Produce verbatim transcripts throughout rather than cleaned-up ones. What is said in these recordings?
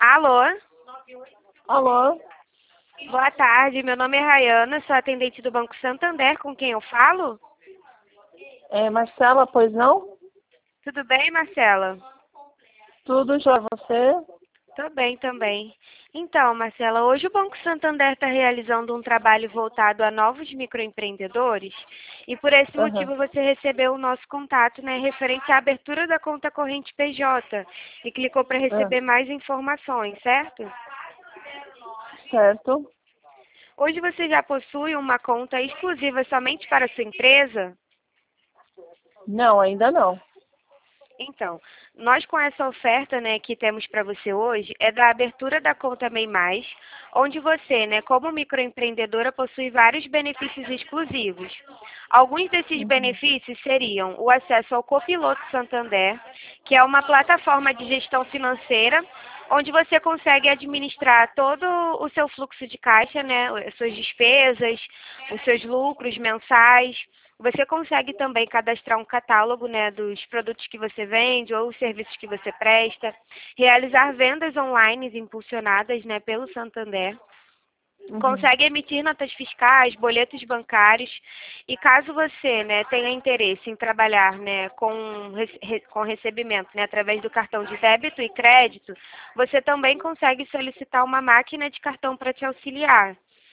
Alô? Alô? Boa tarde, meu nome é Rayana, sou atendente do Banco Santander, com quem eu falo? É Marcela, pois não? Tudo bem, Marcela? Tudo já você? Tô bem também. Então, Marcela, hoje o Banco Santander está realizando um trabalho voltado a novos microempreendedores e por esse Aham. motivo você recebeu o nosso contato, né, referente à abertura da conta corrente P J e clicou para Ah, receber mais informações, certo? certo. Hoje você já possui uma conta exclusiva somente para a sua empresa? Não, ainda não. Então, nós com essa oferta, né, que temos para você hoje, é da abertura da conta MEI Mais, onde você, né, como microempreendedora, possui vários benefícios exclusivos. Alguns desses Uhum. benefícios seriam o acesso ao Copiloto Santander, que é uma plataforma de gestão financeira, onde você consegue administrar todo o seu fluxo de caixa, né, as suas despesas, os seus lucros mensais. Você consegue também cadastrar um catálogo, né, dos produtos que você vende ou os serviços que você presta, realizar vendas online impulsionadas, né, pelo Santander. Uhum. Consegue emitir notas fiscais, boletos bancários e caso você, né, tenha interesse em trabalhar, né, com, rece- com recebimento, né, através do cartão de débito e crédito, você também consegue solicitar uma máquina de cartão para te auxiliar.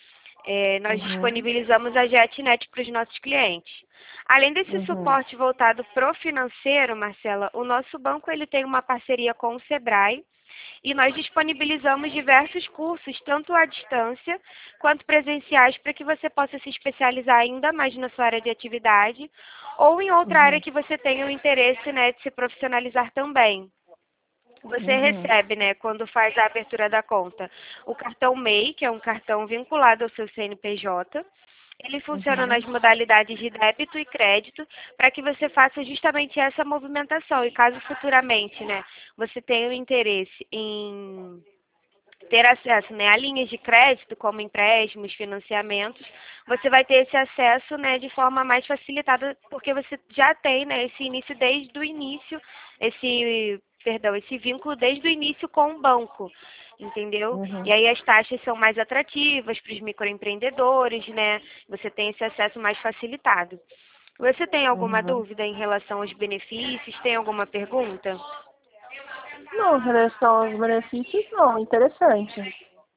É, nós Uhum. disponibilizamos a JetNet para os nossos clientes. Além desse Uhum. suporte voltado para o financeiro, Marcela, o nosso banco ele tem uma parceria com o Sebrae e nós disponibilizamos diversos cursos, tanto à distância quanto presenciais, para que você possa se especializar ainda mais na sua área de atividade ou em outra área Uhum. que você tenha o interesse, né, de se profissionalizar também. Você Uhum. recebe, né, quando faz a abertura da conta, o cartão MEI, que é um cartão vinculado ao seu C N P J. Ele funciona Uhum. nas modalidades de débito e crédito para que você faça justamente essa movimentação. E caso futuramente, né, você tenha o interesse em ter acesso, né, a linhas de crédito, como empréstimos, financiamentos, você vai ter esse acesso, né, de forma mais facilitada, porque você já tem, né, esse início desde o início, esse, perdão, esse vínculo desde o início com o banco, entendeu? E Uhum. aí as taxas são mais atrativas para os microempreendedores, né? Você tem esse acesso mais facilitado. Você tem alguma Uhum. dúvida em relação aos benefícios? Tem alguma pergunta? Não, em relação aos benefícios, não. Interessante.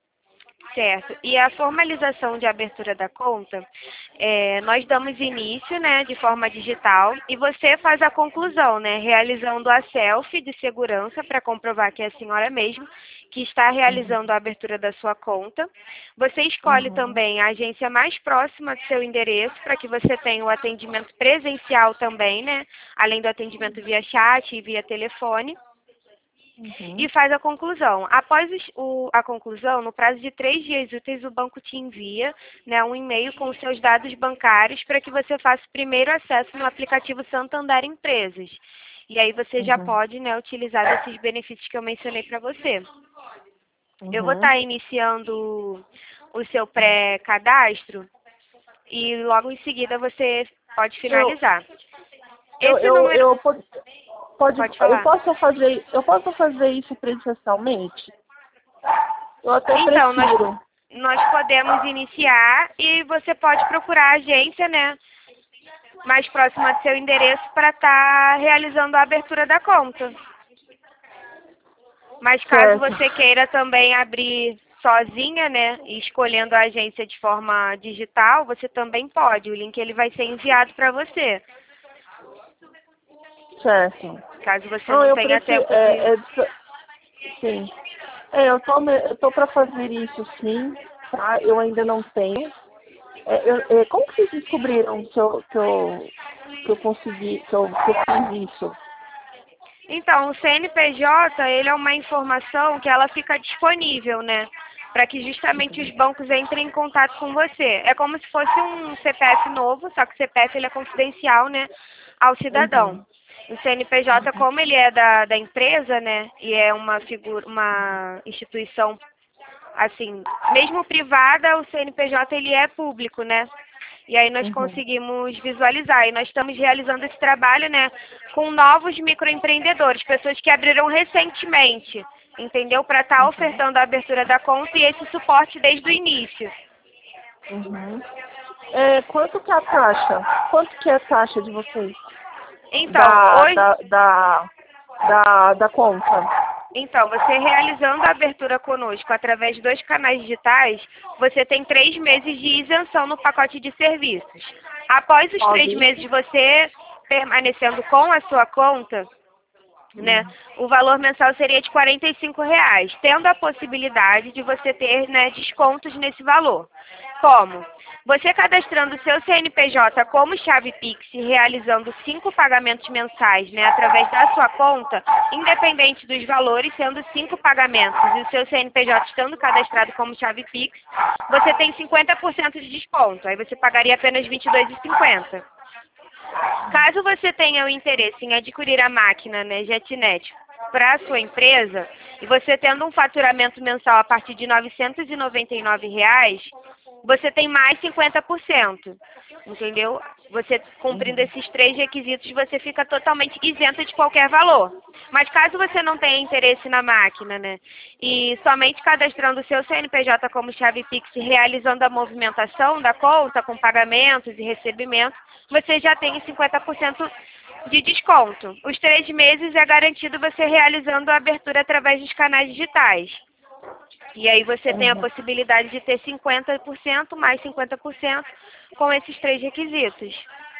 Certo. E a formalização de abertura da conta, é, nós damos início, né, de forma digital e você faz a conclusão, né, realizando a selfie de segurança para comprovar que é a senhora mesmo que está Uhum. realizando a abertura da sua conta. Você escolhe Uhum. também a agência mais próxima do seu endereço para que você tenha o atendimento presencial também, né, além do atendimento via chat e via telefone e Uhum. faz a conclusão. Após os- o- a conclusão, no prazo de três dias úteis, o banco te envia, né, um e-mail com os seus dados bancários para que você faça o primeiro acesso no aplicativo Santander Empresas. E aí você já Uhum. pode, né, utilizar desses benefícios que eu mencionei para você. Eu vou Uhum. estar iniciando o seu pré-cadastro e logo em seguida você pode Eu, finalizar. eu, Esse eu, número, eu, po- pode, pode eu falar. posso fazer, eu posso fazer isso presencialmente? Eu até Então, nós, prefiro. nós podemos iniciar e você pode procurar a agência, né, mais próxima do seu endereço para estar realizando a abertura da conta. Mas caso Certo. você queira também abrir sozinha, né, e escolhendo a agência de forma digital, você também pode. O link ele vai ser enviado para você, Certo. caso você Não, não eu tenha prefiro. tempo de... É, é, sim. É, eu tô, me- eu tô para fazer isso sim, tá? Eu ainda não tenho. É, eu- é, como que vocês descobriram que eu, que eu, que eu consegui, que eu, que eu fiz isso? Então, o C N P J, ele é uma informação que ela fica disponível, né? Para que justamente os bancos entrem em contato com você. É como se fosse um C P F novo, só que o C P F ele é confidencial, né, ao cidadão. Uhum. O C N P J, como ele é da, da empresa, né, e é uma figura, uma instituição, assim, mesmo privada, o C N P J ele é público, né? E aí nós Uhum. conseguimos visualizar. E nós estamos realizando esse trabalho, né, com novos microempreendedores, pessoas que abriram recentemente. entendeu? Para estar Uhum. ofertando a abertura da conta e esse suporte desde o início. Uhum. É, quanto que é a taxa? Quanto que é a taxa de vocês? Então, Da, hoje, da, da, da, da conta? então, você realizando a abertura conosco através de dois canais digitais, você tem três meses de isenção no pacote de serviços. Após os três Pode? meses de você permanecendo com a sua conta, né, Uhum. o valor mensal seria de quarenta e cinco reais, tendo a possibilidade de você ter, né, descontos nesse valor. Como? Você cadastrando o seu C N P J como chave Pix e realizando cinco pagamentos mensais, né, através da sua conta, independente dos valores, sendo cinco pagamentos e o seu C N P J estando cadastrado como chave Pix, você tem cinquenta por cento de desconto. Aí você pagaria apenas vinte e dois reais e cinquenta centavos. Caso você tenha o interesse em adquirir a máquina, né, JetNet, para a sua empresa, e você tendo um faturamento mensal a partir de novecentos e noventa e nove reais, você tem mais cinquenta por cento, entendeu? Você cumprindo Uhum. esses três requisitos, você fica totalmente isento de qualquer valor. Mas caso você não tenha interesse na máquina, né, e somente cadastrando o seu C N P J como chave Pix e realizando a movimentação da conta com pagamentos e recebimentos, você já tem cinquenta por cento de desconto. Os três meses é garantido você realizando a abertura através dos canais digitais. E aí você tem a Uhum. possibilidade de ter cinquenta por cento mais cinquenta por cento com esses três requisitos.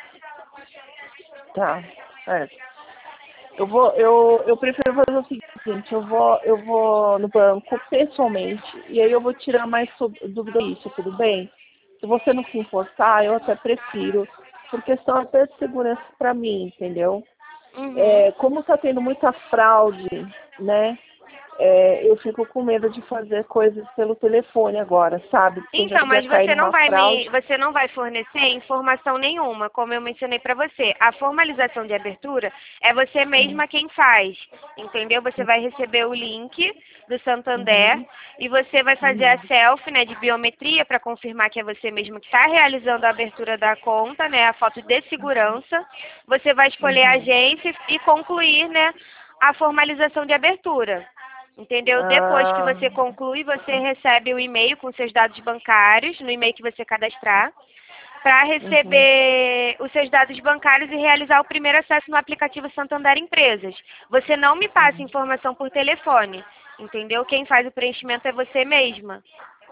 Tá, certo. Eu vou, eu, eu prefiro fazer o seguinte, eu vou, eu vou no banco pessoalmente e aí eu vou tirar mais sobre, dúvida disso, tudo bem? Se você não se importar, eu até prefiro, por questão até de segurança para mim, entendeu? Uhum. É, como está tendo muita fraude, né? É, eu fico com medo de fazer coisas pelo telefone agora, sabe? Porque eu já Então, cheguei a mas cair você não numa vai fraude. me, você não vai fornecer informação nenhuma, como eu mencionei para você. A formalização de abertura é você Hum. mesma quem faz, entendeu? Você vai receber o link do Santander Uhum, e você vai fazer a uhum, selfie, né, de biometria para confirmar que é você mesmo que está realizando a abertura da conta, né, a foto de segurança. Você vai escolher a uhum. agência e concluir, né, a formalização de abertura. Entendeu? Depois que Ah, você conclui, você recebe o e-mail com seus dados bancários, no e-mail que você cadastrar, para uhum, receber os seus dados bancários e realizar o primeiro acesso no aplicativo Santander Empresas. Você não me passa uhum. informação por telefone, entendeu? Quem faz o preenchimento é você mesma,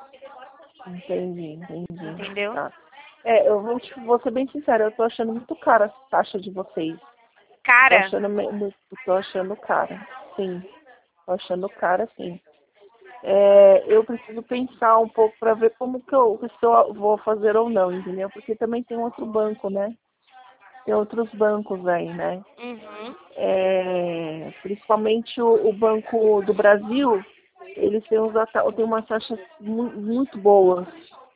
Entendi, entendi. entendeu? Tá. É, eu vou, te- vou ser bem sincera, eu tô achando muito cara a taxa de vocês. Eu tô Cara, achando, me- muito- tô achando cara. Sim, tô achando cara, sim. É, eu preciso pensar um pouco para ver como que eu, se eu vou fazer ou não, entendeu? Porque também tem outro banco, né? Tem outros bancos aí, né? uhum. É, principalmente o, o Banco do Brasil, eles têm, uns, ata- têm umas taxas mu- muito boas.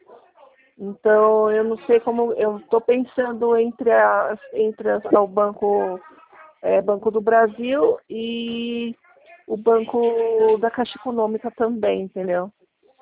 Então, eu não sei como, eu estou pensando entre, as, entre as, o Banco, é, Banco do Brasil e o Banco da Caixa Econômica também, entendeu?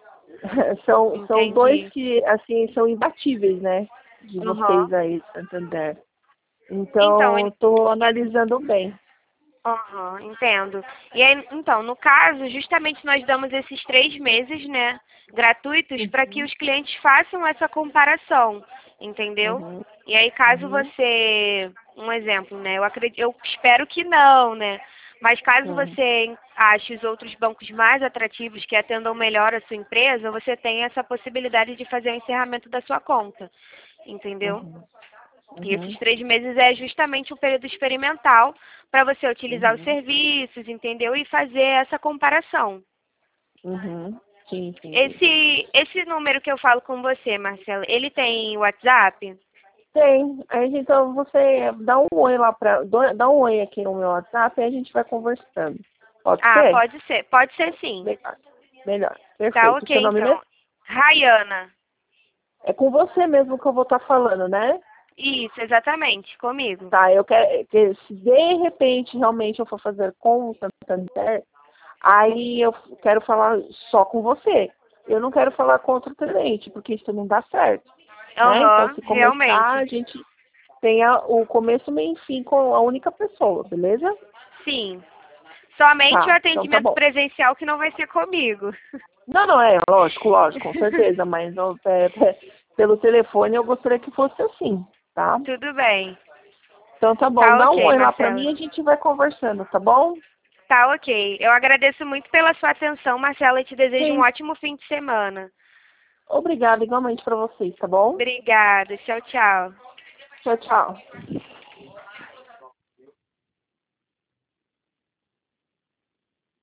São, são dois Entendi. que, assim, são imbatíveis, né? De Uhum. vocês aí, Santander. Então, Então, estou analisando bem. aham, entendo. E aí, então, no caso, justamente nós damos esses três meses, né, gratuitos, para que Uhum, os clientes façam essa comparação, entendeu? uhum, E aí, caso uhum, você, um exemplo, né, eu acredito, eu espero que não, né, mas caso uhum, você ache os outros bancos mais atrativos que atendam melhor a sua empresa, você tem essa possibilidade de fazer o encerramento da sua conta, entendeu? uhum, E esses uhum, três meses é justamente o período experimental para você utilizar os uhum, serviços, entendeu? E fazer essa comparação. uhum. Sim, sim, sim. Esse, esse número que eu falo com você, Marcela, ele tem WhatsApp? Tem. Aí, então, você dá um oi lá pra. do- Dá um oi aqui no meu WhatsApp e a gente vai conversando. Pode Ah, ser? pode ser. Pode ser sim. Melhor. Melhor. Tá Perfeito. ok, Seu nome mesmo? então. Rayana. É com você mesmo que eu vou estar falando, né? Isso, exatamente, comigo. Tá, eu quero que se de repente realmente eu for fazer com o Santander, aí eu quero falar só com você. Eu não quero falar com outro cliente, porque isso não dá certo, né? Então, Aham, se começar, realmente. a gente tem a- o começo, meio e fim com a única pessoa, beleza? Sim. Somente Tá, o então tá atendimento bom. presencial que não vai ser comigo. Não, não, é, lógico, lógico, com certeza, mas ó, é, é, pelo telefone eu gostaria que fosse assim, tá? Tudo bem. Então tá bom, Tá dá um ok, oi lá pra Marcela. mim e a gente vai conversando, tá bom? Tá ok. Eu agradeço muito pela sua atenção, Marcela, e te desejo um Sim. ótimo fim de semana. Obrigada igualmente pra vocês, tá bom? Obrigada. Tchau, tchau. Tchau, tchau.